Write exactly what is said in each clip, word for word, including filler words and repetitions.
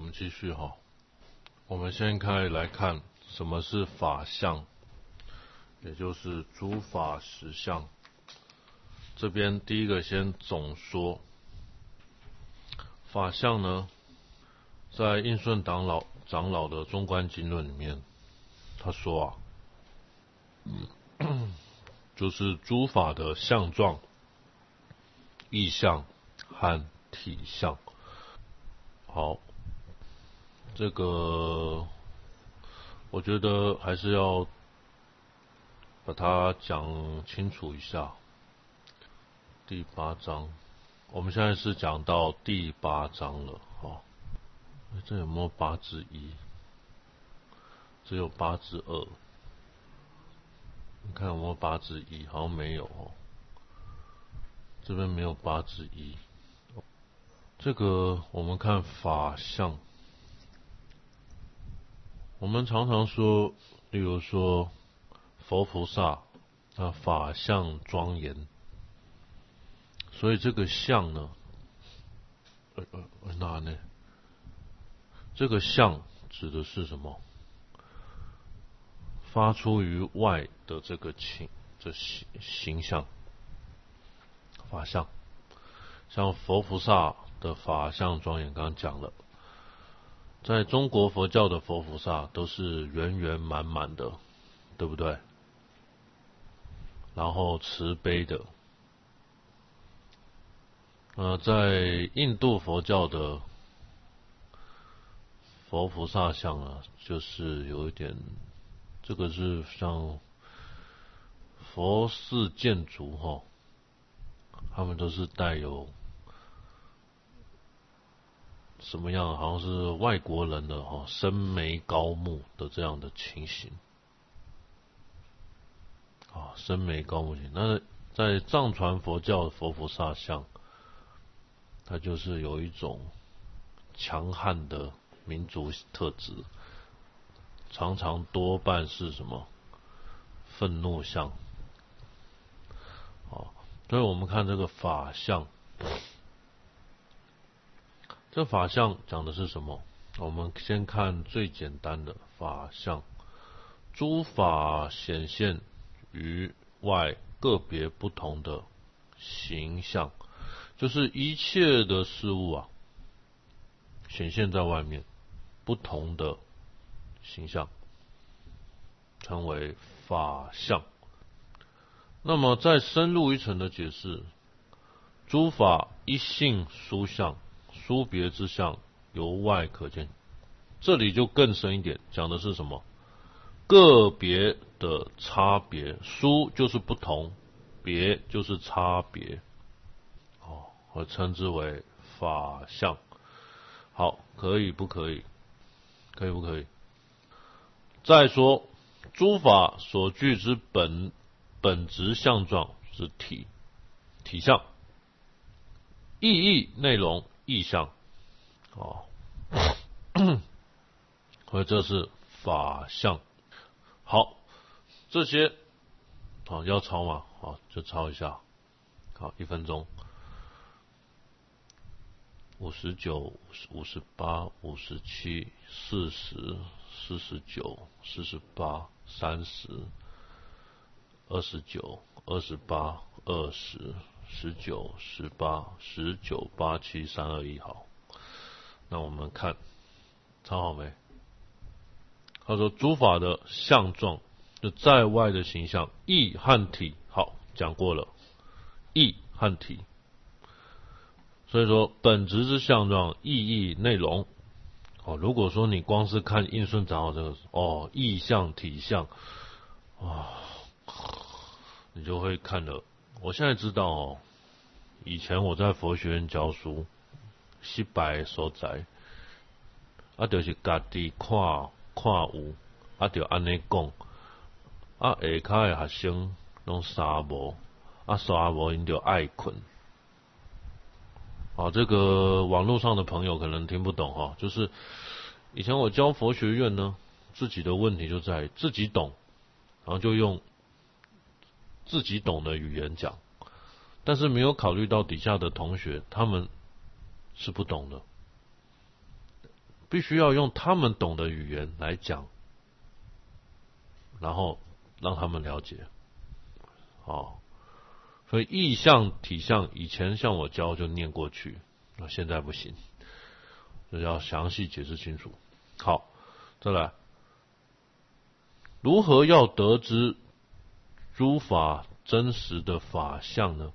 们继续哈，我们先开始来看什么是法相，也就是诸法实相。这边第一个先总说，法相呢，在印顺长老长老的中观经论里面，他说啊，嗯、就是诸法的相状、意象和体相。好，这个我觉得还是要把它讲清楚一下。第八章，我们现在是讲到第八章了，哦，这有没有八之一？只有八之二。你看有没有八之一？好像没有哦，这边没有八之一。这个我们看法相，我们常常说，例如说佛菩萨，那法相庄严，所以这个相呢，呃呃，那呢？这个相指的是什么？发出于外的这个情，这形形象，法相。像佛菩萨的法相庄严，刚刚讲了，在中国佛教的佛菩萨都是圆圆满满的，对不对？然后慈悲的。呃，在印度佛教的佛菩萨像啊，就是有一点，这个是像佛寺建筑哈，他们都是带有什么样？好像是外国人的哈，深眉高目的这样的情形啊，深眉高目型。那在藏传佛教的佛菩萨像，它就是有一种强悍的民族特质，常常多半是什么愤怒相啊。所以我们看这个法相。这法相讲的是什么？我们先看最简单的法相，诸法显现于外个别不同的形象，就是一切的事物啊，显现在外面不同的形象，称为法相。那么再深入一层的解释，诸法一性殊相，殊别之相由外可见。这里就更深一点，讲的是什么？个别的差别，殊就是不同，别就是差别，哦，我称之为法相。好，可以不可以？可以不可以？再说，诸法所具之本本质相状是体，体相。意义内容意象，哦，所以这是法相。好，这些好要抄吗？好，就抄一下。好，一分钟。五十九、五十八、五十七、四十、四十九、四十八、三十、二十九、二十八、二十。十九、十八、十九、八、七、三、二、一，好。那我们看，抄好没？他说，诸法的相状，就在外的形象，意和体，好，讲过了，意和体。所以说，本质之相状，意义内容。哦，如果说你光是看印顺长老这个，哦，意象、体象，啊，你就会看了。我现在知道哦，以前我在佛学院教书，失败所在，啊，就是家己看看有，啊，就安尼讲，啊，下骹的学生拢三无，啊，三无因就爱困。啊，这个网络上的朋友可能听不懂哈，就是以前我教佛学院呢，自己的问题就在于自己懂，然后就用自己懂的语言讲。但是没有考虑到底下的同学，他们是不懂的。 必须要用他们懂的语言来讲，然后让他们了解。哦，所以意象、体象以前像我教就念过去，那现在不行，就要详细解释清楚。好，再来，如何要得知诸法真实的法相呢？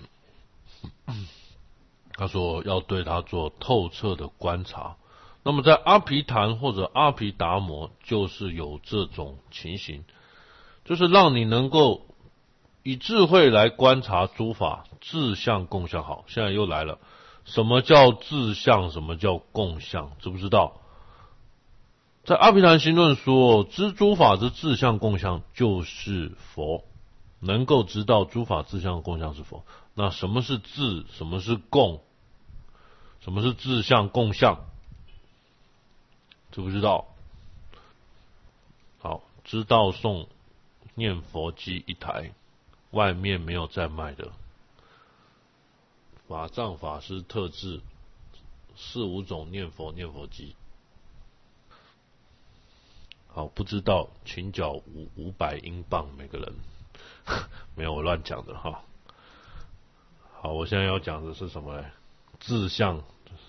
他说要对他做透彻的观察。那么在阿毗昙或者阿毗达摩就是有这种情形，就是让你能够以智慧来观察诸法自相共相。好，现在又来了，什么叫自相，什么叫共相，知不知道？在阿毗昙行论说，知诸法之自相共相就是佛，能够知道诸法自相共相是佛。那什么是自，什么是共，什么是自相共相，知不知道？好，知道诵念佛机一台，外面没有在卖的。法藏法师特制四五种念佛念佛机。好，不知道请缴五五百英镑每个人，没有我乱讲的哈。好，我现在要讲的是什么呢？自相。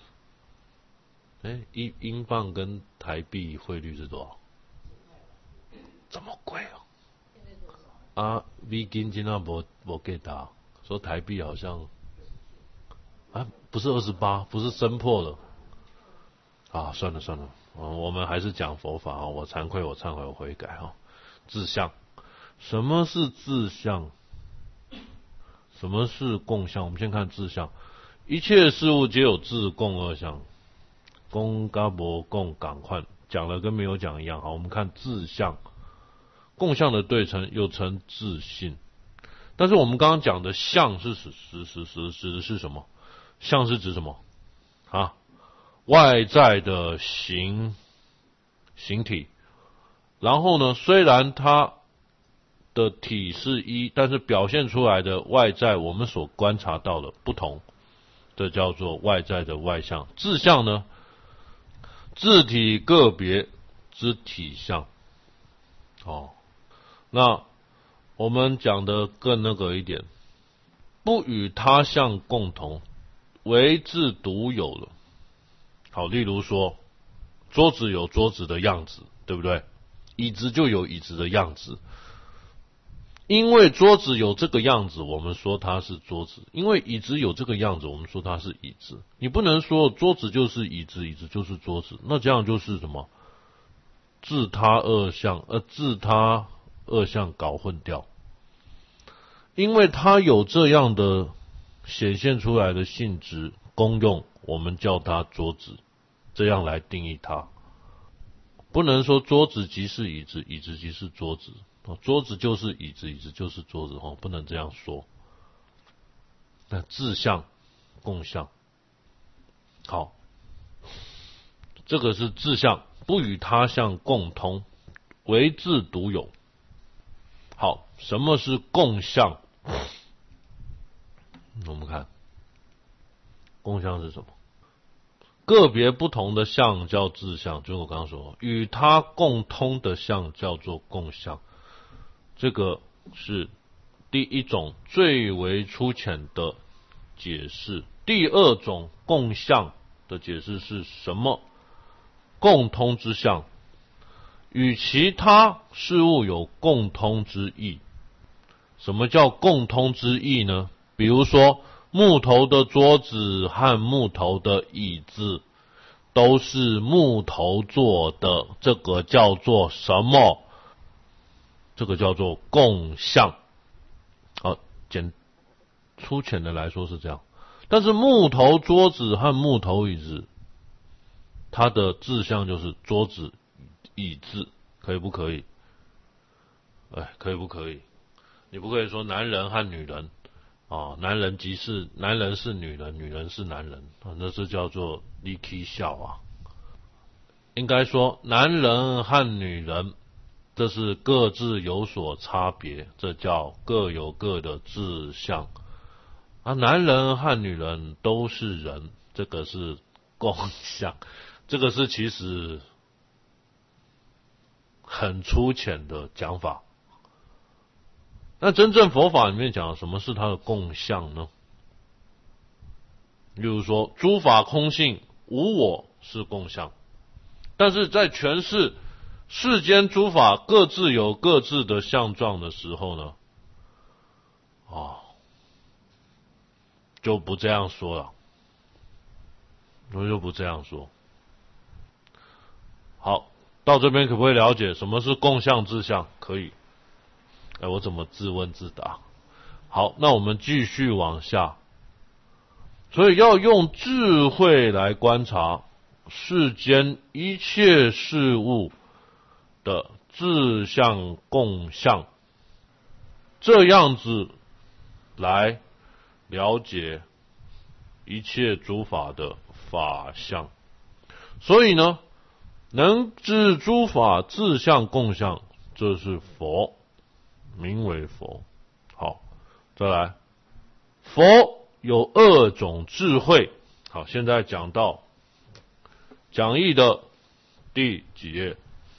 哎，英英镑跟台币汇率是多少？这么贵哦！啊，美金今天没没给他，说台币好像啊，不是二十八，不是升破了啊，算了算了，嗯，我们还是讲佛法啊，我惭愧，我忏悔，我悔改哈。自相，什么是自相？什么是共相？我们先看自相，一切事物皆有自共二相，共跟无共赶快，讲了跟没有讲一样。好，我们看自相，共相的对称又称自性。但是我们刚刚讲的相是指指指指指的是什么？相是指什么啊？外在的形形体，然后呢，虽然它的体是一，但是表现出来的外在我们所观察到的不同，这叫做外在的外相。自相呢，自体个别之体相。哦，那我们讲的更那个一点，不与他相共同，唯自独有了。好，例如说，桌子有桌子的样子，对不对？椅子就有椅子的样子。因为桌子有这个样子，我们说它是桌子；因为椅子有这个样子，我们说它是椅子。你不能说桌子就是椅子，椅子就是桌子，那这样就是什么？自他二相，呃，自他二相搞混掉。因为它有这样的显现出来的性质功用，我们叫它桌子，这样来定义它。不能说桌子即是椅子，椅子即是桌子。桌子就是椅子，椅子就是桌子，不能这样说。那自相共相，好，这个是自相，不与他相共通，唯自独有。好，什么是共相？我们看共相是什么？个别不同的相叫自相，就是我刚刚说，与他共通的相叫做共相。这个是第一种最为粗浅的解释。第二种共相的解释是什么？共通之相，与其他事物有共通之意。什么叫共通之意呢？比如说木头的桌子和木头的椅子都是木头做的，这个叫做什么？这个叫做共相。好，简粗浅的来说是这样。但是木头桌子和木头椅子，它的自相就是桌子椅子，可以不可以？哎，可以不可以？你不可以说男人和女人啊，男人即是男人是女人，女人是男人啊，那这叫做你起笑啊。应该说男人和女人，这是各自有所差别，这叫各有各的自相。啊，男人和女人都是人，这个是共相， 这个是其实很粗浅的讲法。那真正佛法里面讲什么是它的共相呢？例如说诸法空性无我是共相，但是在诠释世间诸法各自有各自的相状的时候呢，哦，就不这样说了，我就不这样说。好，到这边可不可以了解什么是共相自相？可以。哎，我怎么自问自答？好，那我们继续往下。所以要用智慧来观察世间一切事物的自相共相，这样子来了解一切诸法的法相。所以呢，能知诸法自相共相，这是佛，名为佛。好，再来，佛有二种智慧。好，现在讲到讲义的第几页？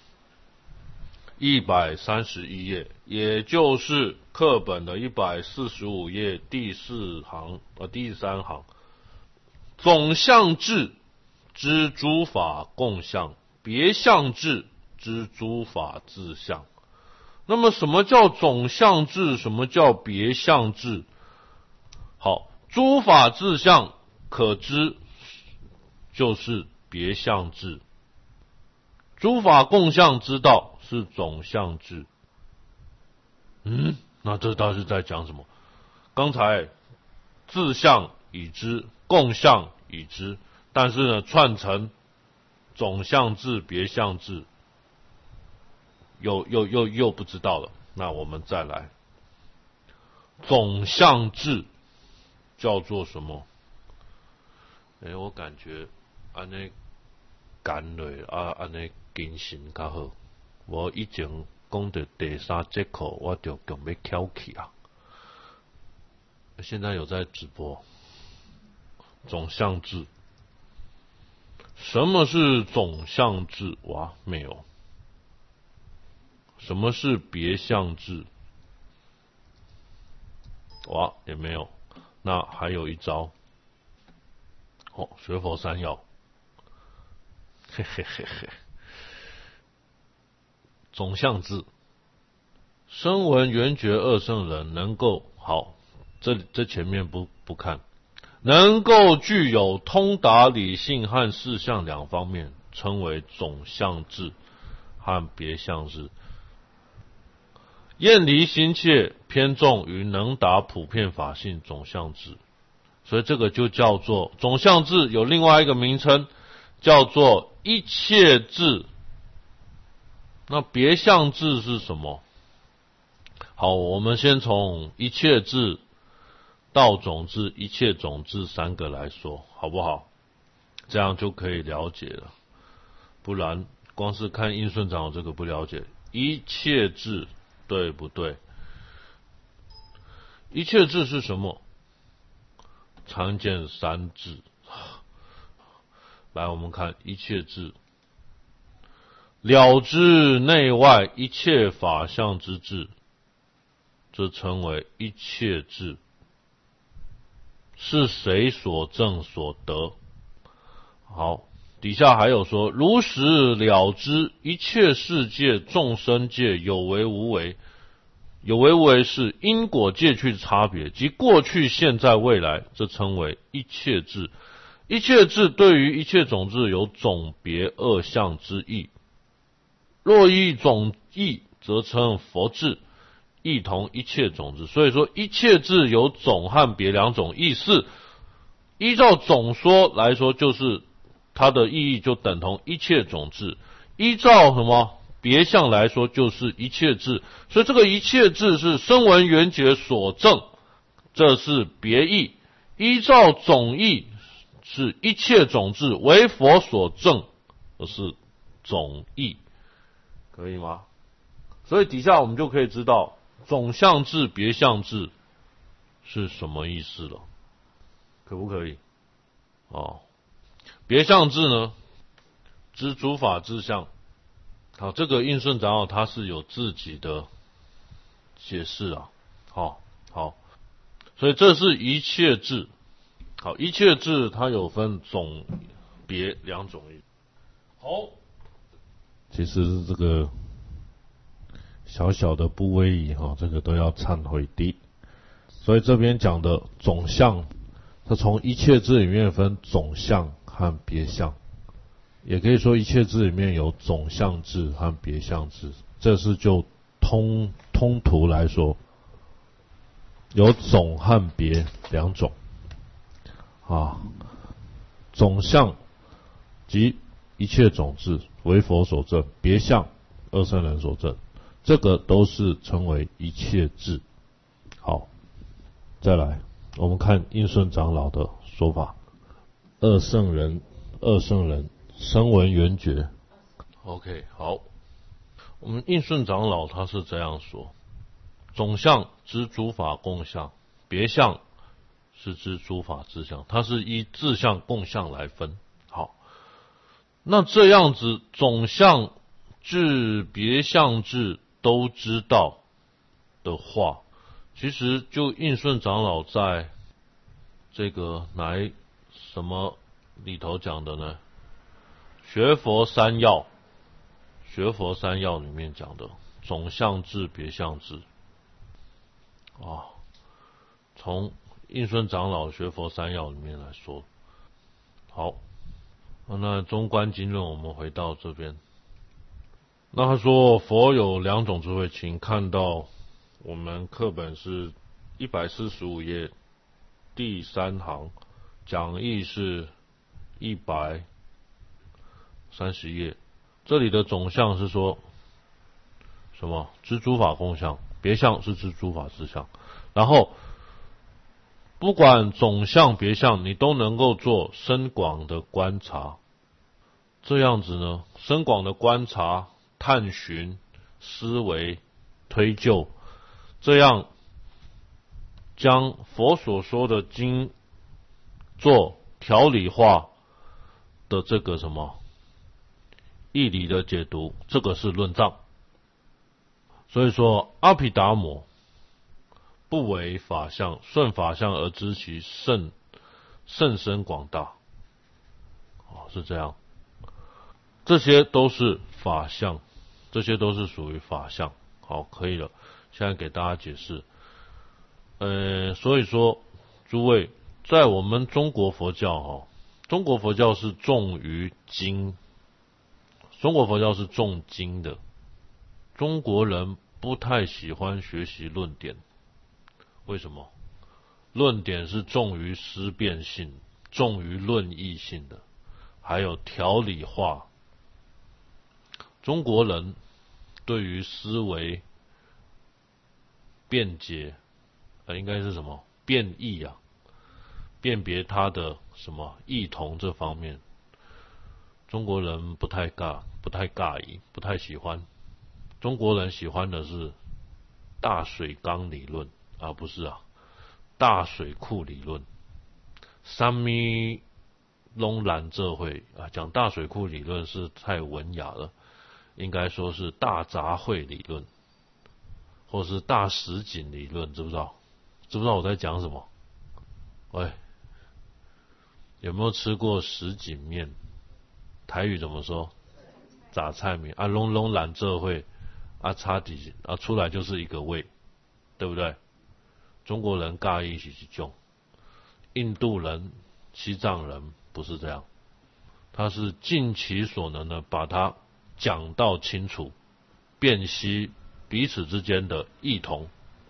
一百三十一页，也就是课本的一百四十五页第四行呃第三行。总相智知诸法共相，别相智知诸法自相。那么什么叫总相智？什么叫别相智？好，诸法自相可知就是别相智，诸法共相之道是总相智。嗯，那这倒是在讲什么？刚才自相已知，共相已知，但是呢，串成总相智、别相智，又又又又不知道了。那我们再来，总相智叫做什么？诶，我感觉安尼干落啊，安尼精神较好。我以前讲到第三节课，我就强要翘起啊。现在有在直播总相智。什么是总相智？哇，没有。什么是别相智？哇，也没有。那还有一招，哦，学佛三要，嘿嘿嘿嘿。总相智，声闻缘觉二圣人能够好，这这前面不不看，能够具有通达理性和事相两方面，称为总相智和别相智。厌离心切，偏重于能达普遍法性总相智，所以这个就叫做总相智。有另外一个名称叫做一切智。那别相智是什么？好，我们先从一切智到总智、一切总智三个来说，好不好？这样就可以了解了。不然光是看印顺长这个不了解，一切智对不对？一切智是什么？常见三智。来，我们看一切智，了知内外一切法相之智，这称为一切智。是谁所证所得？好，底下还有说，如实了知一切世界众生界有为无为，有为无为是因果界去差别，即过去现在未来，这称为一切智。一切智对于一切总智有总别二相之意，若依总义则称佛智，亦同一切总智。所以说一切智有总和别两种意思，依照总说来说，就是它的意义就等同一切总智，依照什么别相来说就是一切智。所以这个一切智是声闻缘觉所证，这是别义；依照总义是一切总智，为佛所证，这是总义，可以吗？所以底下我们就可以知道总相智、别相智是什么意思了，可不可以？哦，别相智呢， 知诸法之相。好，这个应顺长老他是有自己的解释啊。好，好，所以这是一切智。好，一切智它有分总别两种。好，其实这个小小的不威仪哈，这个都要忏悔的。所以这边讲的总相，它从一切智里面分总相和别相，也可以说一切智里面有总相智和别相智。这是就通通途来说，有总和别两种啊。总相即一切种智为佛所证，别相二圣人所证，这个都是称为一切智。好。再来，我们看应顺长老的说法。二圣人，二圣人，声闻缘觉。OK， 好，我们应顺长老他是这样说：总相知诸法共相，别相是知诸法之相，它是依自相共相来分。好，那这样子总相智、别相智都知道的话，其实就应顺长老在这个哪一什么里头讲的呢？学佛三要，学佛三要里面讲的总相智、别相智啊，从应顺长老学佛三要里面来说。好，那中观经论我们回到这边，那他说佛有两种智慧，请看到我们课本是一百四十五页第三行，讲义是一百三十页。这里的总相是说什么？知诸法共相，别相是知诸法之相。然后不管总相别相，你都能够做深广的观察。这样子呢，深广的观察、探寻、思维、推究，这样将佛所说的经做条理化的这个什么义理的解读，这个是论藏。所以说阿毗达摩不为法相，顺法相而知其甚甚深广大。哦，是这样。这些都是法相，这些都是属于法相。好，可以了。现在给大家解释。呃，所以说，诸位，在我们中国佛教哈，中国佛教是重于经，中国佛教是重经的。中国人不太喜欢学习论点，为什么？论点是重于思辨性，重于论义性的，还有条理化。中国人对于思维辩解，呃，应该是什么辩义啊，辨别它的什么异同这方面，中国人不太尬，不太尬意，不太喜欢。中国人喜欢的是大水缸理论啊，不是啊，大水库理论。三咪拢懒这会啊，讲大水库理论是太文雅了。应该说是大杂烩理论，或是大实景理论，知不知道？知不知道我在讲什么？喂，有没有吃过什锦面？台语怎么说？杂菜面啊，拢拢懒这会啊，差底啊，出来就是一个味，对不对？中国人尬意是这种，印度人、西藏人不是这样，他是尽其所能的把它讲到清楚，辨析彼此之间的异同。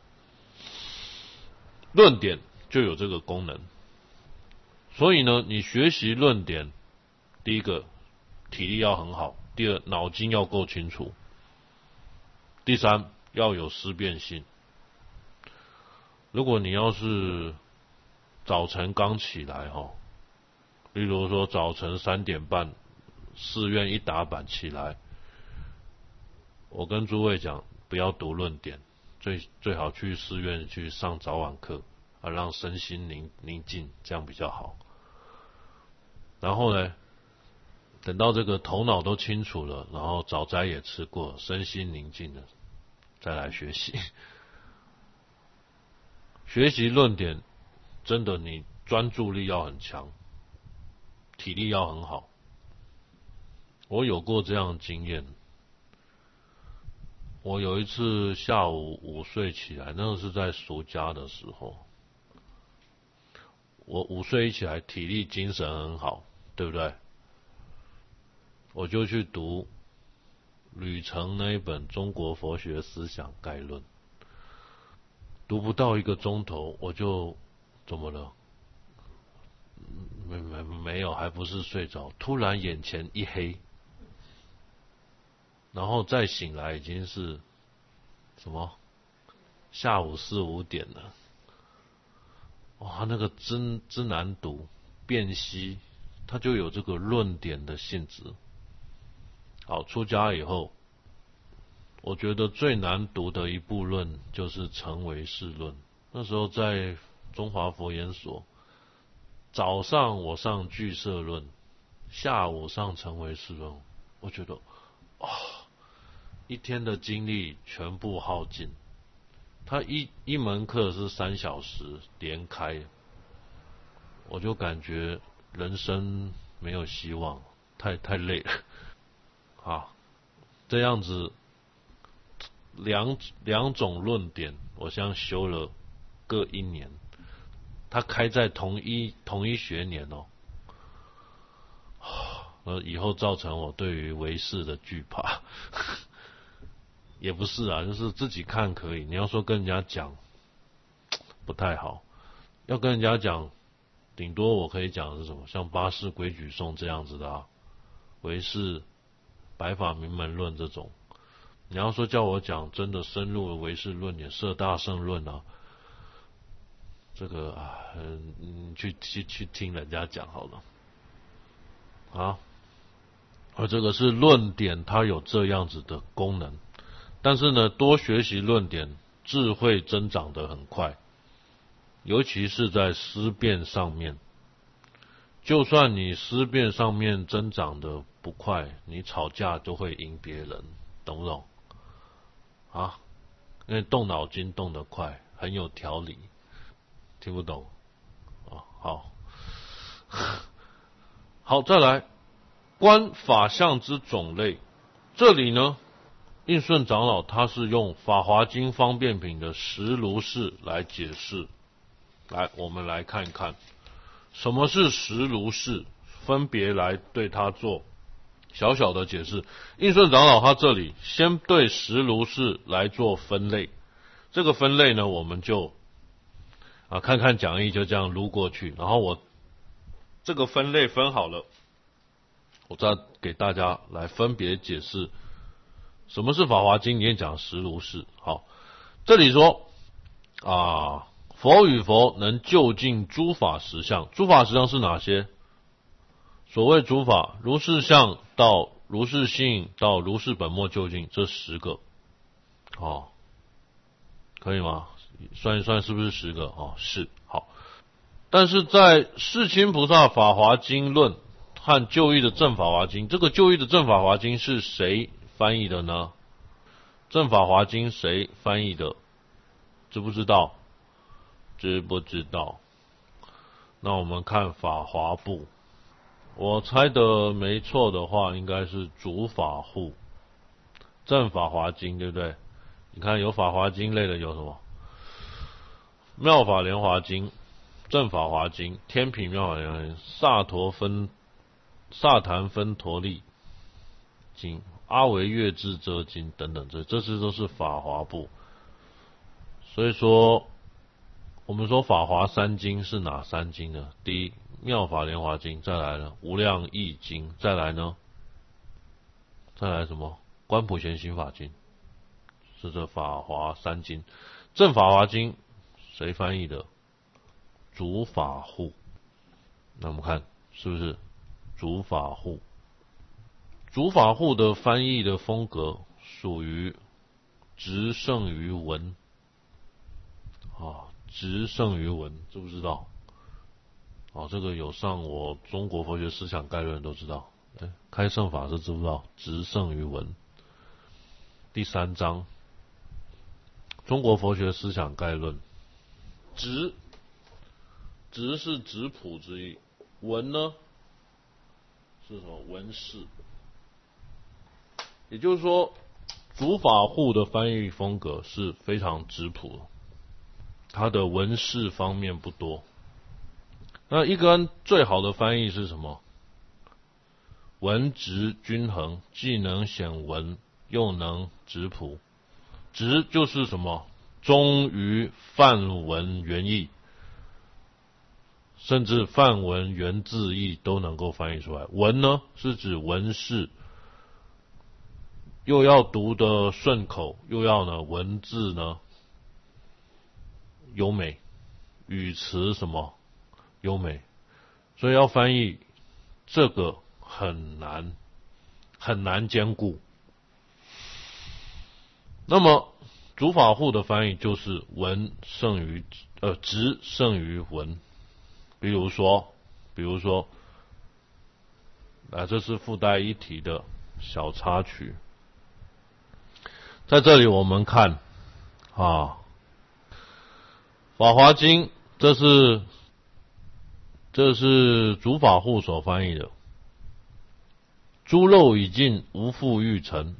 论点就有这个功能。所以呢，你学习论点，第一个体力要很好，第二脑筋要够清楚，第三要有思辨性。如果你要是早晨刚起来哈，例如说早晨三点半寺院一打板起来，我跟诸位讲，不要读论点，最最好去寺院去上早晚课啊，让身心宁宁静，这样比较好。然后呢， 等到这个头脑都清楚了，然后早斋也吃过，身心宁静了，再来学习。学习论点，真的你专注力要很强，体力要很好。我有过这样的经验。我有一次下午午睡起来，那个是在暑假的时候。我午睡一起来，体力精神很好，对不对？我就去读吕澄那一本《中国佛学思想概论》，读不到一个钟头，我就怎么了？没没没有，还不是睡着，突然眼前一黑，然后再醒来已经是什么？下午四五点了。哇，那个真真难读，辨析，它就有这个论点的性质。好，出家以后，我觉得最难读的一部论就是《成唯识论》。那时候在中华佛研所，早上我上俱舍论，下午上成唯识论，我觉得，啊、哦，一天的精力全部耗尽。他一一门课是三小时连开，我就感觉人生没有希望，太太累了。啊，这样子两两种论点，我像修了各一年，他开在同一同一学年哦，呃，以后造成我对于唯识的惧怕。也不是啊，就是自己看可以，你要说跟人家讲不太好，要跟人家讲，顶多我可以讲的是什么，像八识规矩颂这样子的啊，唯识白法明门论这种。你要说叫我讲真的深入的唯识论点，摄大乘论啊，这个啊，嗯，去去去听人家讲好了啊。而这个是论点，它有这样子的功能。但是呢，多学习论点，智慧增长得很快，尤其是在思辨上面。就算你思辨上面增长得不快，你吵架就会赢别人，懂不懂？啊，因为动脑筋动得快，很有条理，听不懂？啊，好，好，再来，观法相之种类，这里呢，印顺长老他是用《法华经》方便品的实如是来解释。来，我们来看看什么是实如是，分别来对它做小小的解释。印顺长老他这里先对实如是来做分类，这个分类呢，我们就啊看看讲义就这样撸过去，然后我这个分类分好了，我再给大家来分别解释什么是《法华经》里面讲实如是。好，这里说啊，佛与佛能究竟诸法实相，诸法实相是哪些？所谓诸法，如是相到如是性到如是本末究竟，这十个，哦，可以吗？算一算是不是十个？哦，是。好，但是在世亲菩萨法华经论和旧译的正法华经，这个旧译的正法华经是谁翻译的呢？正法华经谁翻译的？知不知道？知不知道？那我们看法华部，我猜的没错的话，应该是主法护正法华经，对不对？你看有法华经类的有什么？妙法莲华经、正法华经、天品妙法莲华经、萨陀分萨坛分陀利经、阿维月智遮经等等，这这些都是法华部。所以说我们说法华三经是哪三经呢？第一，妙法莲华经，再来呢无量义经，再来呢再来什么观普贤行法经，是这法华三经。正法华经谁翻译的？主法护。那我们看是不是主法护？主法护的翻译的风格属于直胜于文啊，直胜于文，知不知道？哦，这个有上我中国佛学思想概论都知道， 开圣法师知不知道？直胜于文。第三章，中国佛学思想概论。直，直是质朴之意。文呢，是什么？文饰。也就是说，竺法护的翻译风格是非常质朴的，他的文饰方面不多。那一根最好的翻译是什么？文直均衡，既能显文，又能质朴。直就是什么？忠于范文原意，甚至范文原字义都能够翻译出来。文呢，是指文饰，又要读得顺口，又要呢文字呢优美，语词什么优美，所以要翻译这个很难，很难兼顾。那么竺法护的翻译就是文胜于呃直胜于文。比如说，比如说，啊，这是附带一提的小插曲。在这里我们看啊，法华经，这是这是竺法护所翻译的。猪肉已尽，无复欲成，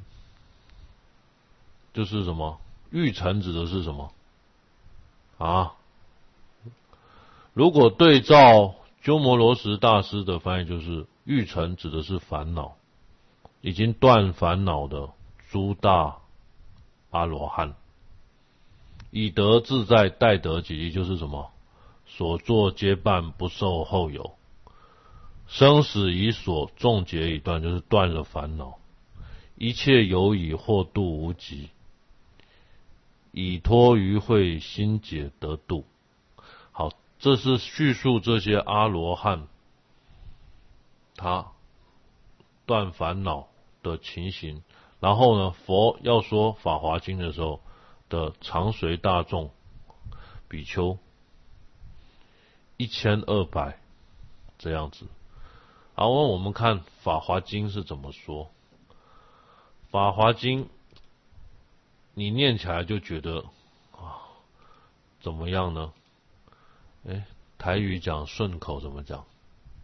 就是什么？欲成指的是什么啊？如果对照鸠摩罗什大师的翻译，就是欲成指的是烦恼，已经断烦恼的诸大阿罗汉，以得自在，待得己利，就是什么？所作皆办，不受后有。生死已所，众结已断，就是断了烦恼。一切有以惑度无极，以脱于慧，心解得度。好，这是叙述这些阿罗汉他断烦恼的情形。然后呢，佛要说法华经的时候的常随大众比丘一千二百这样子。好，我们看法华经是怎么说。法华经你念起来就觉得啊，怎么样呢？诶，台语讲顺口怎么讲？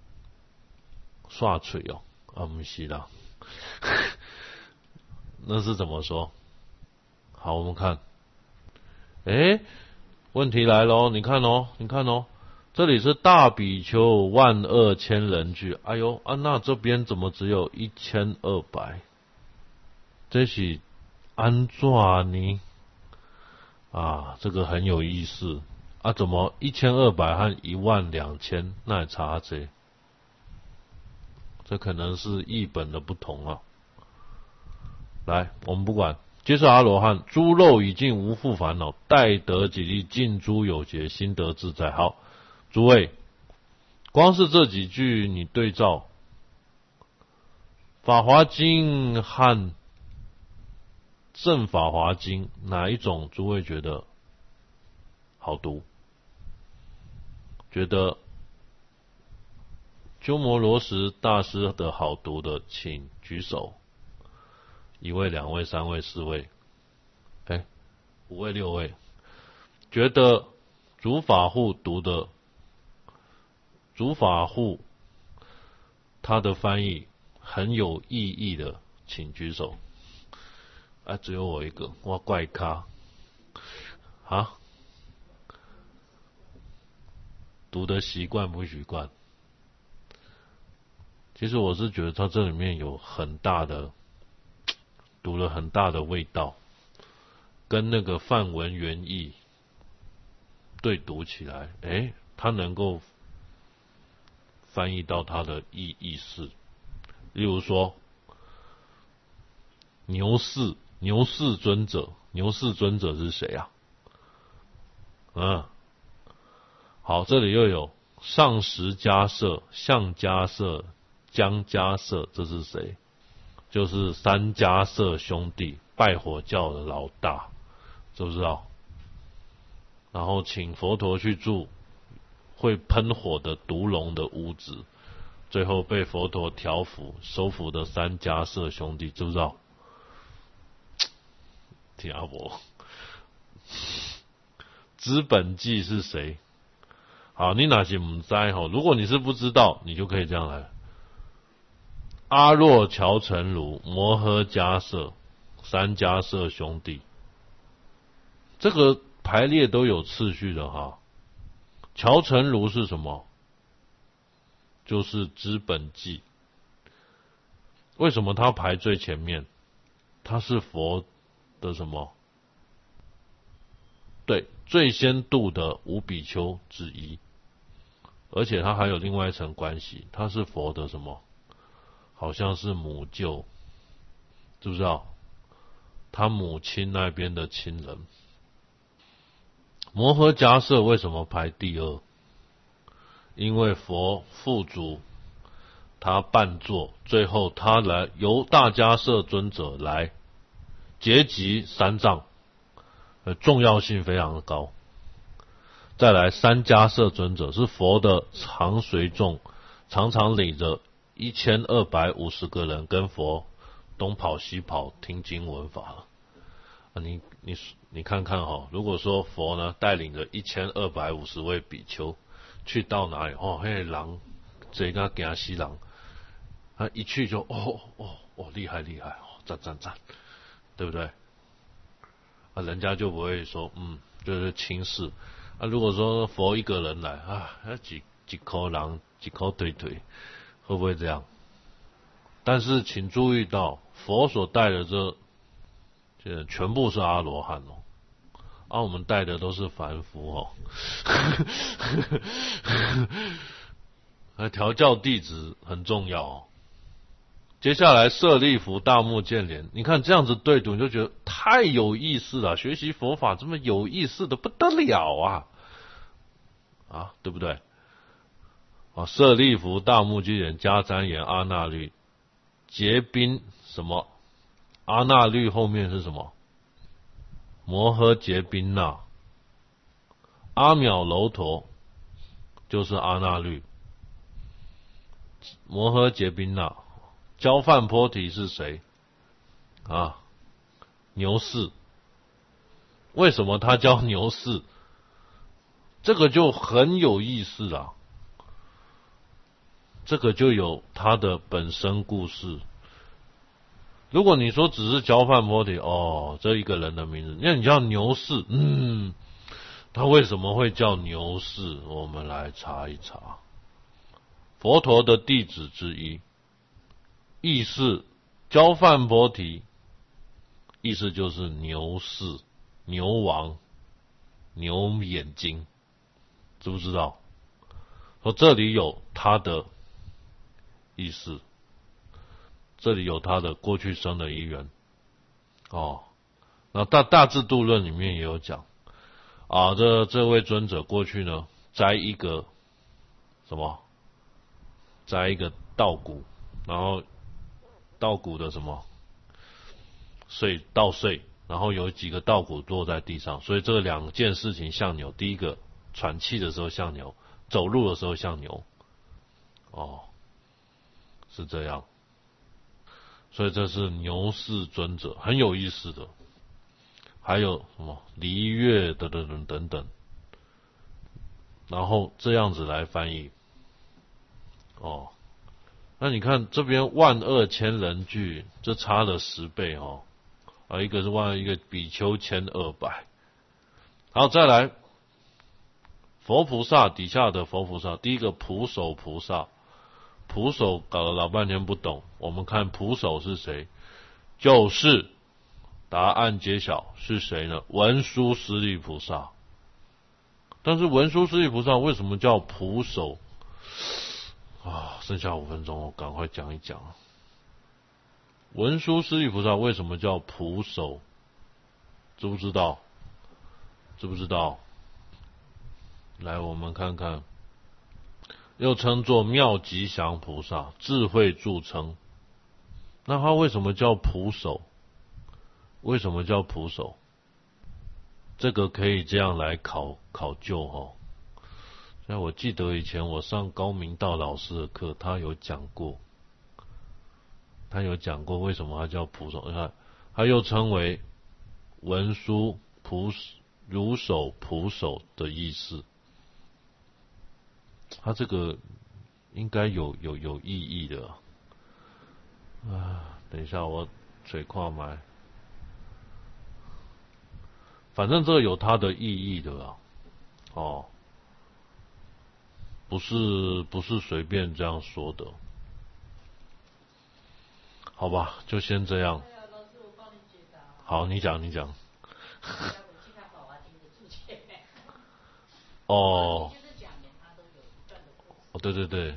刷嘴哦，啊不是啦，那是怎么说？好，我们看，诶，问题来咯，你看哦，你看哦，这里是大比丘万二千人聚，哎呦啊，那这边怎么只有一千二百？这是安怎呢？啊，这个很有意思啊！怎么一千二百和一万两千那也差这？这可能是译本的不同啊。来，我们不管，接受阿罗汉，诸肉已尽，无复烦恼，待得己利，尽诸有节，心得自在。好，诸位，光是这几句你对照《法华经》和正法华经哪一种诸位觉得好读？觉得鸠摩罗什大师的好读的，请举手。一位、两位、三位、四位，哎，五位、六位。觉得竺法护读的，竺法护他的翻译很有意义的，请举手。啊，只有我一个，我怪咖啊！读的习惯不习惯？其实我是觉得它这里面有很大的，读了很大的味道，跟那个梵文原意对读起来，诶，它能够翻译到它的意意思。例如说，牛氏。牛氏尊者，牛氏尊者是谁啊？嗯，好，这里又有上实迦摄、相迦摄、姜迦摄，这是谁？就是三迦摄兄弟，拜火教的老大，知不知道？然后请佛陀去住会喷火的毒龙的屋子， 最后被佛陀调伏收服的三迦摄兄弟，知不知道？听阿伯，资本纪是谁？好，你哪些不知吼？如果你是不知道，你就可以这样来：阿若憍陈如、摩诃迦摄、三迦摄兄弟。这个排列都有次序的哈。憍陈如是什么？就是资本纪。为什么他排最前面？他是佛的什么？对，最先度的五比丘之一。而且他还有另外一层关系，他是佛的什么？好像是母舅，知不知道？他母亲那边的亲人。摩诃迦摄为什么排第二？因为佛付嘱他办座，最后他来由大迦摄尊者来结集三藏，重要性非常的高。再来，三迦摄尊者是佛的常随众，常常领着一千二百五十个人跟佛东跑西跑听经闻法。啊、你你你看看哈、哦，如果说佛呢带领着一千二百五十位比丘去到哪里哦，那人这个惊死人，他一去就哦哦哦厉害厉害哦赞赞赞，对不对？啊，人家就不会说嗯就是轻视。啊，如果说佛一个人来啊，几几口人几口腿腿，会不会这样？但是请注意到，佛所带的这这全部是阿罗汉哦，而、啊、我们带的都是凡夫哦。调教弟子很重要哦。接下来舍利弗、大目犍连，你看这样子对读，你就觉得太有意思了。学习佛法这么有意思的不得了啊，啊，对不对？啊，舍利弗、大目犍连、迦旃延、阿那律、结宾什么？阿那律后面是什么？摩诃结宾那。阿渺楼陀就是阿那律，摩诃结宾那。交饭波提是谁？啊，牛氏。为什么他叫牛氏？这个就很有意思了。这个就有他的本身故事。如果你说只是交饭波提，哦，这一个人的名字，那你叫牛氏，嗯，他为什么会叫牛氏？我们来查一查。佛陀的弟子之一。意思交饭波提，意思就是牛氏、牛王、牛眼睛，知不知道？说这里有他的意思，这里有他的过去生的因缘。哦，那大大智度论里面也有讲啊，这这位尊者过去呢摘一个什么？摘一个稻谷，然后稻谷的什么碎稻穗，然后有几个稻谷落在地上，所以这两件事情像牛。第一个喘气的时候像牛，走路的时候像牛。哦，是这样。所以这是牛氏尊者，很有意思的。还有什么离月等等等等等，然后这样子来翻译。哦。那你看这边万二千人聚，这差了十倍哦，啊，一个是万，一个比丘千二百。好，再来佛菩萨底下的佛菩萨，第一个普首菩萨，普首搞了老半天不懂，我们看普首是谁？就是答案揭晓是谁呢？文殊师利菩萨。但是文殊师利菩萨为什么叫普首？啊，剩下五分钟，我赶快讲一讲。文殊师利菩萨为什么叫普首？知不知道？知不知道？来，我们看看，又称作妙吉祥菩萨，智慧著称。那他为什么叫普首？为什么叫普首？这个可以这样来考考究哦。 那我记得以前我上高明道老师的课，他有讲过，他有讲过为什么他叫蒲手，他他又称为文殊蒲如手蒲手的意思。他这个应该有有有意义的啊！等一下我嘴快埋，反正这个有它的意义的啦，哦，不是不是随便这样说的，好吧，就先这样。好，你讲你讲。哦。哦，对对对。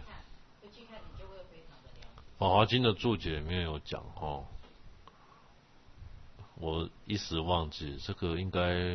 法华经的注解里面有讲哦，我一时忘记，这个应该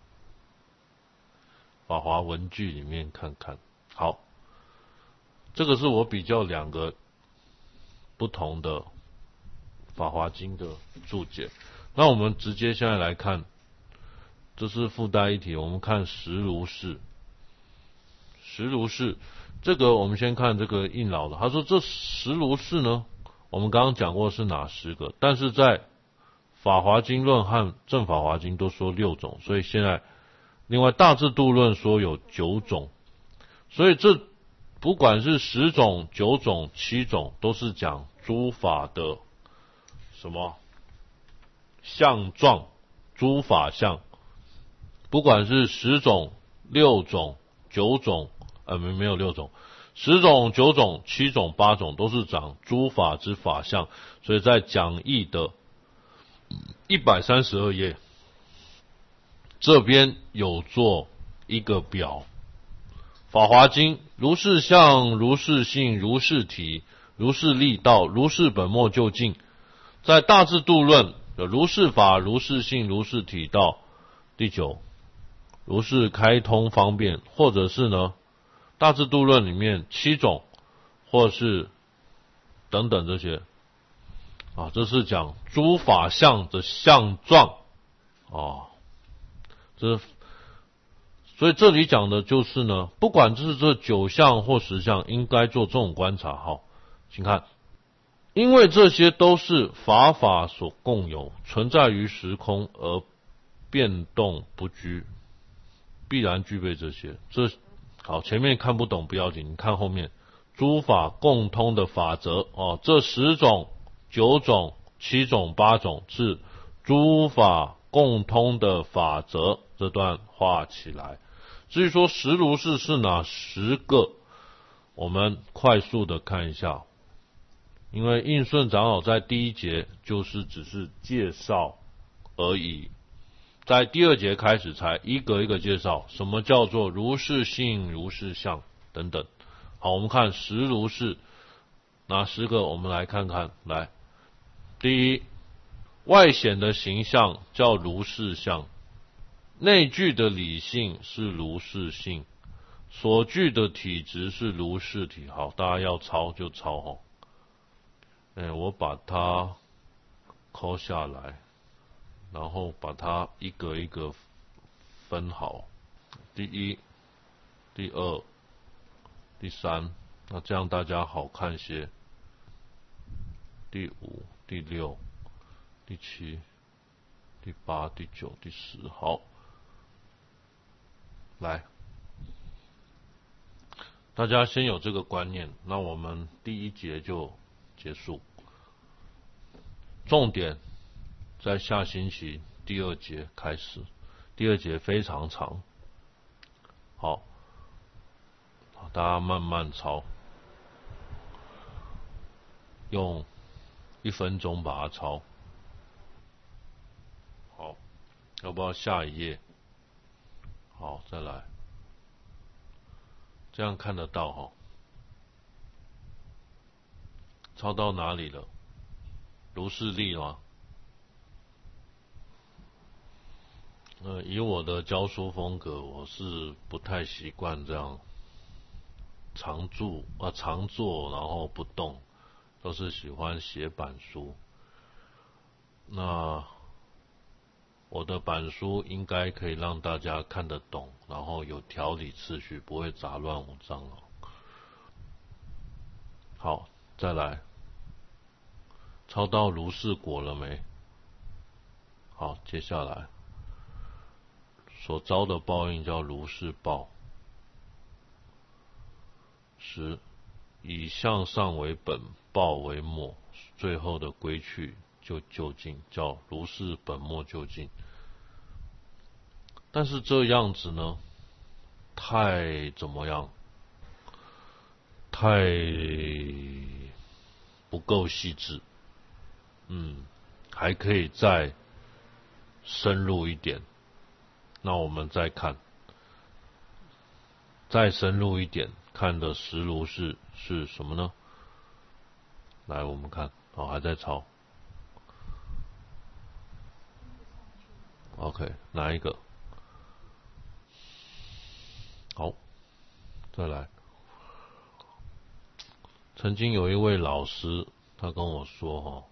法华文具里面看看。好，这个是我比较两个不同的法华经的注解。那我们直接现在来看，这是附带一题，我们看实如是。实如是，这个我们先看这个印老的，他说这实如是呢，我们刚刚讲过是哪十个，但是在法华经论和正法华经都说六种，所以现在另外大智度论说有九种，所以这不管是十种、九种、七种，都是讲诸法的什么相状，诸法相，不管是十种、六种、九种，呃，没没有六种，十种、九种、七种、八种，都是讲诸法之法相。所以在讲义的一百三十二页，这边有做一个表。法华经如是相、如是性、如是体、如是力道、如是本末究竟。在大智度论有如是法、如是性、如是体道。第九，如是开通方便，或者是呢大智度论里面七种，或是等等这些啊，这是讲诸法相的相状啊，这所以这里讲的就是呢，不管是这九相或十相，应该做这种观察。好，请看，因为这些都是法法所共有，存在于时空而变动不居，必然具备这些。这好，前面看不懂不要紧，你看后面诸法共通的法则哦，这十种、九种、七种、八种是诸法共通的法则。这段画起来。至于说实如是是哪十个，我们快速的看一下，因为应顺长老在第一节就是只是介绍而已，在第二节开始才一个一个介绍什么叫做如是性、如是相等等。好，我们看实如是哪十个，我们来看看。来，第一，外显的形象叫如是相，内具的理性是如是性，所具的体质是如是体。好，大家要抄就抄哦。哎，我把它抠下来，然后把它一个一个分好。第一、第二、第三，那这样大家好看些。第五、第六、第七、第八、第九、第十，好。来，大家先有这个观念，那我们第一节就结束。重点在下星期第二节开始，第二节非常长。好，大家慢慢抄，用一分钟把它抄。好，要不要下一页？好，再来，这样看得到齁。抄到哪里了？如是力吗？呃，以我的教书风格，我是不太习惯这样常住啊常坐然后不动，都是喜欢写板书。那我的板书应该可以让大家看得懂，然后有条理次序，不会杂乱无章哦。好，再来，抄到如是果了没？好，接下来所遭的报应叫如是报。十，以向上为本，报为末，最后的归去就究竟，叫如是本末究竟。但是这样子呢，太怎么样？太不够细致。嗯，还可以再深入一点。那我们再看，再深入一点，看的实如是是什么呢？来，我们看，哦，还在抄。OK， 哪一个？好，再来。曾经有一位老师，他跟我说，哈，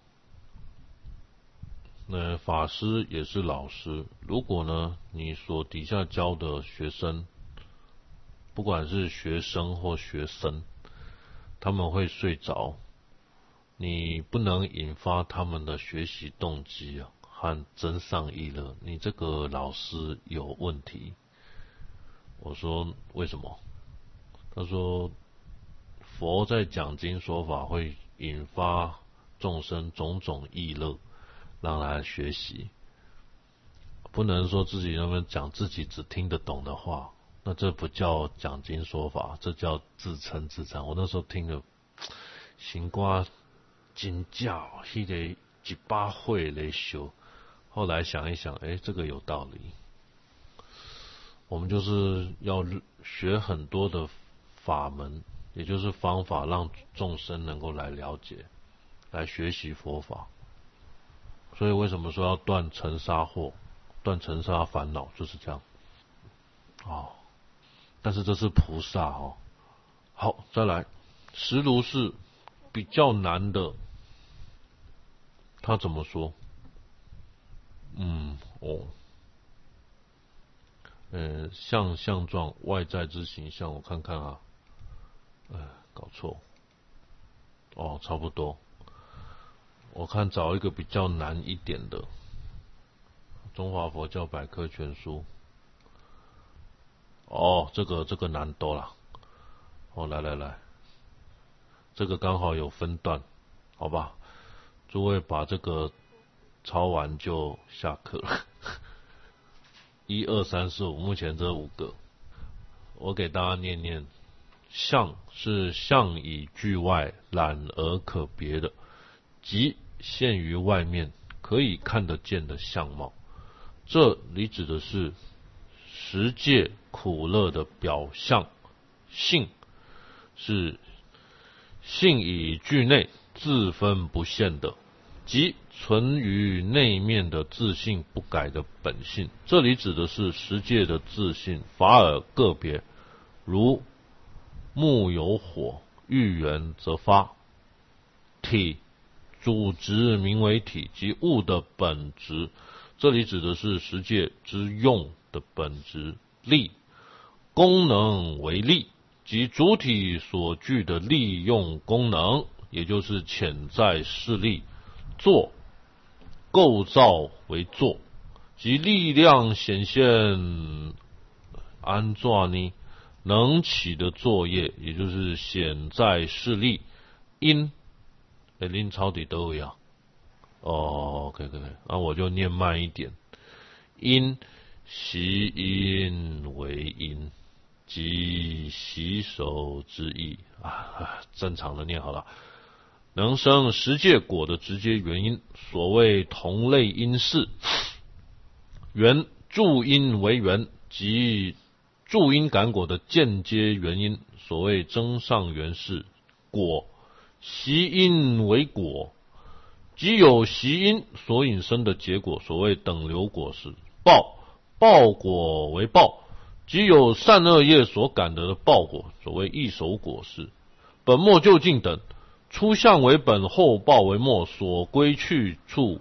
那法师也是老师。如果呢，你所底下教的学生，不管是学生或学生，他们会睡着，你不能引发他们的学习动机啊和增上意乐，你这个老师有问题。我说为什么？他说佛在讲经说法会引发众生种种意乐，让他学习，不能说自己那边讲自己只听得懂的话，那这不叫讲经说法，这叫自称自赞。我那时候听了心肝真叫那个一把火来烧，后来想一想，哎，这个有道理。我们就是要学很多的法门，也就是方法，让众生能够来了解，来学习佛法。所以为什么说要断尘沙惑，断尘沙烦恼，就是这样。哦，但是这是菩萨哦。好，再来，实如是比较难的，他怎么说？嗯，哦。呃，相相状外在之形象，我看看啊，呃，搞错，哦，差不多。我看找一个比较难一点的，《中华佛教百科全书》。哦，这个这个难多了。哦，来来来，这个刚好有分段，好吧？诸位把这个抄完就下课了。一二三四五，目前这五个，我给大家念念。相是相以具外，览而可别的，即现于外面可以看得见的相貌。这里指的是十界苦乐的表象。性是性以具内，自分不现的，即存于内面的自性不改的本性。这里指的是十界的自性，法尔个别，如木有火，遇缘则发。体主质名为体，即物的本质。这里指的是十界之用的本质。力功能为力，即主体所具的利用功能，也就是潜在势力。作构造为作，即力量显现安怎呢？能起的作业，也就是显在势力。因，哎，恁抄底都一样。哦 ，OK OK， 那我就念慢一点。因习因为因，即洗手之意啊，正常的念好了。能生十界果的直接原因，所谓同类因事，缘助因为缘，即助因感果的间接原因，所谓增上缘事。果习因为果，即有习因所引生的结果，所谓等流果事。报报果为报，即有善恶业所感得的报果，所谓异熟果事。本末究竟等，初相为本，后报为末，所归去处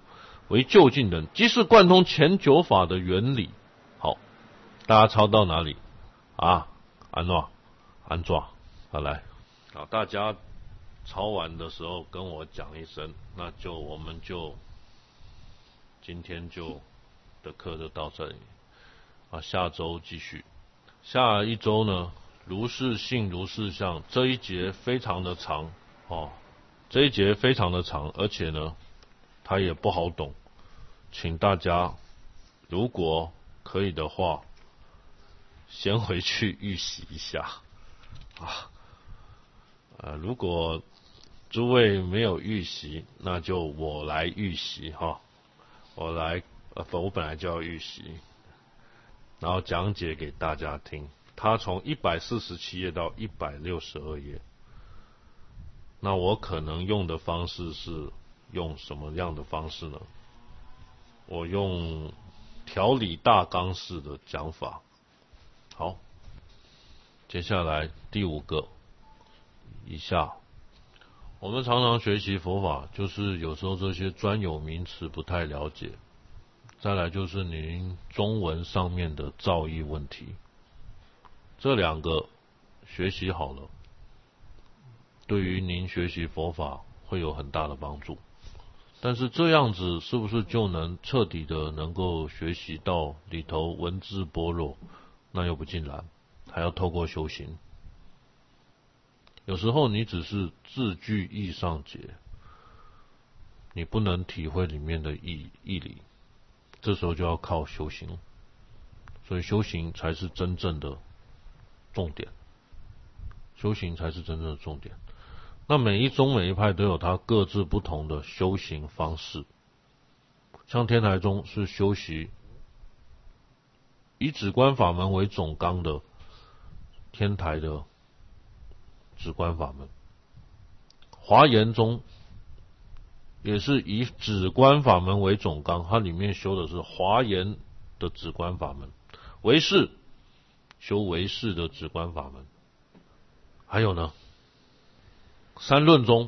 为究竟人，即是贯通前九法的原理。好，大家抄到哪里啊？安诺，安抓，好来，好，大家抄完的时候跟我讲一声，那就我们就今天就的课就到这里啊，下周继续。下一周呢，如是性如是相，这一节非常的长哦，这一节非常的长，而且呢，它也不好懂，请大家如果可以的话，先回去预习一下啊。呃，如果诸位没有预习，那就我来预习哈，我来，呃，我本来就要预习。然后讲解给大家听，它从一百四十七页到一百六十二页。那我可能用的方式是用什么样的方式呢？我用条理大纲式的讲法。好，接下来第五个，以下我们常常学习佛法，就是有时候这些专有名词不太了解。再来就是您中文上面的造诣问题，这两个学习好了，对于您学习佛法会有很大的帮助。但是这样子是不是就能彻底的能够学习到里头文字般若？那又不尽然，还要透过修行。有时候你只是字句意上解，你不能体会里面的义义理。这时候就要靠修行，所以修行才是真正的重点，修行才是真正的重点。那每一宗每一派都有它各自不同的修行方式，像天台宗是修习以止观法门为总纲的天台的止观法门，华严宗也是以止观法门为总纲，它里面修的是华严的止观法门，唯识修唯识的止观法门。还有呢，三论宗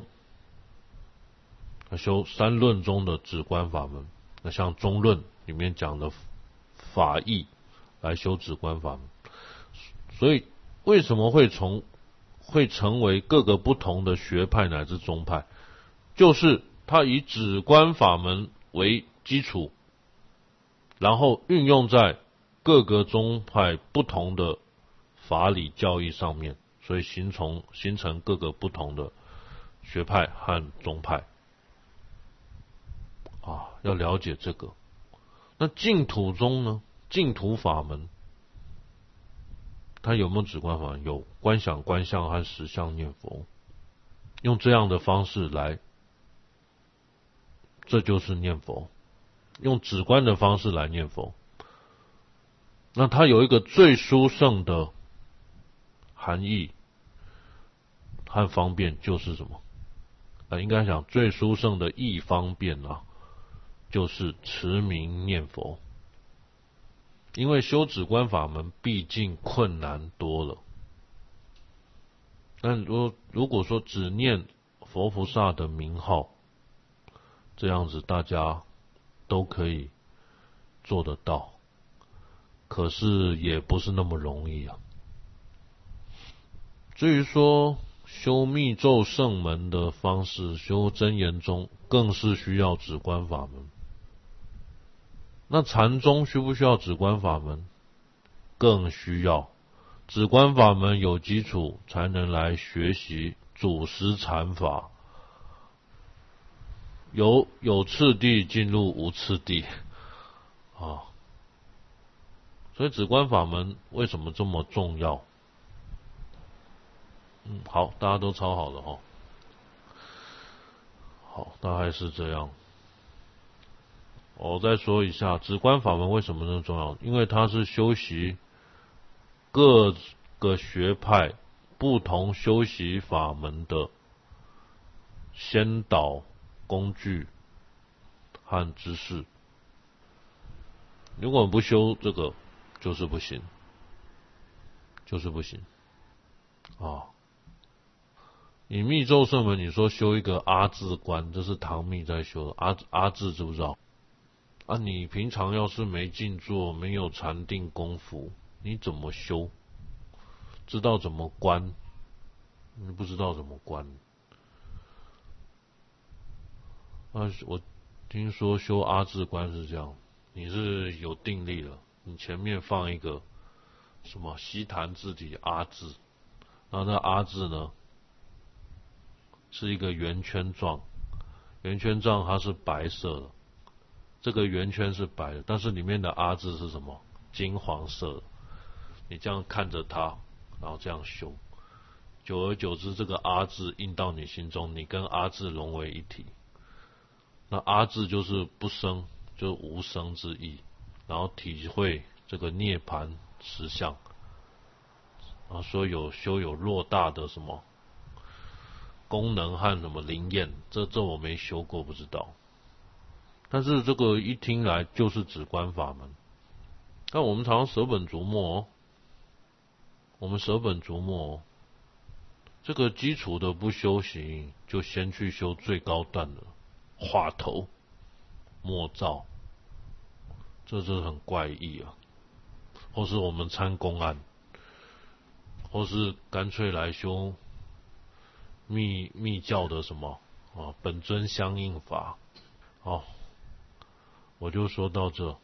修三论宗的止观法门，那像中论里面讲的法义来修止观法门。所以为什么会从会成为各个不同的学派乃至宗派，就是它以止观法门为基础，然后运用在各个宗派不同的法理教义上面，所以形成形成各个不同的学派和宗派啊，要了解这个。那净土宗呢？净土法门，它有没有止观法门？有，观想、观相和实相念佛，用这样的方式来。这就是念佛，用止观的方式来念佛。那它有一个最殊胜的含义和方便，就是什么？啊，应该讲最殊胜的义方便啊，就是持名念佛。因为修止观法门毕竟困难多了。但如如果说只念佛菩萨的名号，这样子大家都可以做得到，可是也不是那么容易啊。至于说修密咒圣门的方式，修真言宗更是需要止观法门。那禅宗需不需要止观法门？更需要。止观法门有基础，才能来学习祖师禅法。由有次第进入无次第啊，所以止观法门为什么这么重要？嗯，好，大家都抄好了哈。好，大概是这样。我再说一下，止观法门为什么那么重要？因为它是修习各个学派不同修习法门的先导工具和知识。如果不修这个，就是不行，就是不行啊。以密咒圣门，你说修一个阿字观，这是唐密在修的。阿阿字知不知道？ 啊，你平常要是没静坐，没有禅定功夫，你怎么修？知道怎么观，你不知道怎么观。啊，我听说修阿字观是这样，你是有定力了，你前面放一个什么西坛字体阿字，然后那阿字呢是一个圆圈状，圆圈状它是白色的，这个圆圈是白的，但是里面的阿字是什么？金黄色的。你这样看着它，然后这样修，久而久之，这个阿字印到你心中，你跟阿字融为一体。那阿字就是不生，就是无生之意，然后体会这个涅槃实相，然后说有修有偌大的什么功能和什么灵验，这这我没修过，不知道。但是这个一听来就是止观法门。但我们常常舍本逐末哦，我们舍本逐末哦，这个基础的不修行，就先去修最高段的话头、默照，这是很怪异啊。或是我们参公案，或是干脆来修密密教的什么啊本尊相应法。好，我就说到这。